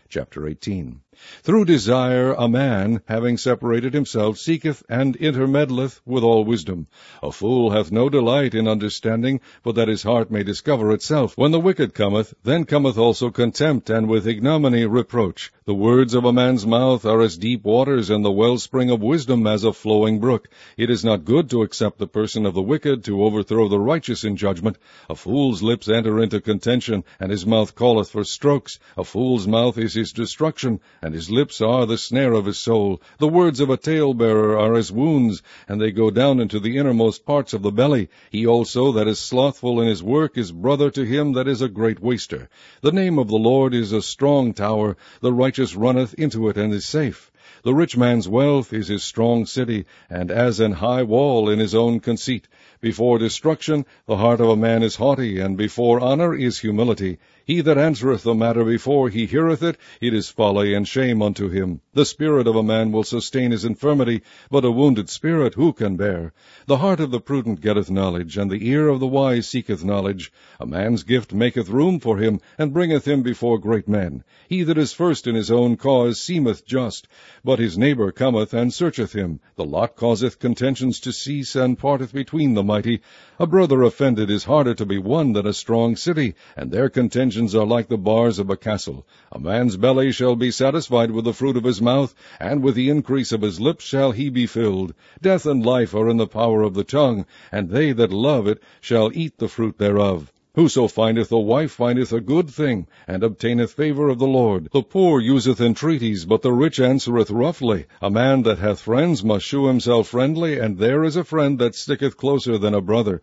Chapter 18. Through desire a man, having separated himself, seeketh and intermeddleth with all wisdom. A fool hath no delight in understanding, but that his heart may discover itself. When the wicked cometh, then cometh also contempt, and with ignominy reproach. The words of a man's mouth are as deep waters, and the wellspring of wisdom as a flowing brook. It is not good to accept the person of the wicked, to overthrow the righteous in judgment. A fool's lips enter into contention, and his mouth calleth for strokes. A fool's mouth is his destruction, and his lips are the snare of his soul. The words of a talebearer are as wounds, and they go down into the innermost parts of the belly. He also that is slothful in his work is brother to him that is a great waster. The name of the Lord is a strong tower. The righteous runneth into it and is safe. The rich man's wealth is his strong city, and as an high wall in his own conceit. Before destruction the heart of a man is haughty, and before honor is humility. He that answereth the matter before he heareth it, it is folly and shame unto him. The spirit of a man will sustain his infirmity, but a wounded spirit who can bear? The heart of the prudent getteth knowledge, and the ear of the wise seeketh knowledge. A man's gift maketh room for him, and bringeth him before great men. He that is first in his own cause seemeth just, but his neighbor cometh and searcheth him. The lot causeth contentions to cease, and parteth between the mighty. A brother offended is harder to be won than a strong city, and their contentions are like the bars of a castle. A man's belly shall be satisfied with the fruit of his mouth, and with the increase of his lips shall he be filled. Death and life are in the power of the tongue, and they that love it shall eat the fruit thereof. Whoso findeth a wife findeth a good thing, and obtaineth favor of the Lord. The poor useth entreaties, but the rich answereth roughly. A man that hath friends must shew himself friendly, and there is a friend that sticketh closer than a brother.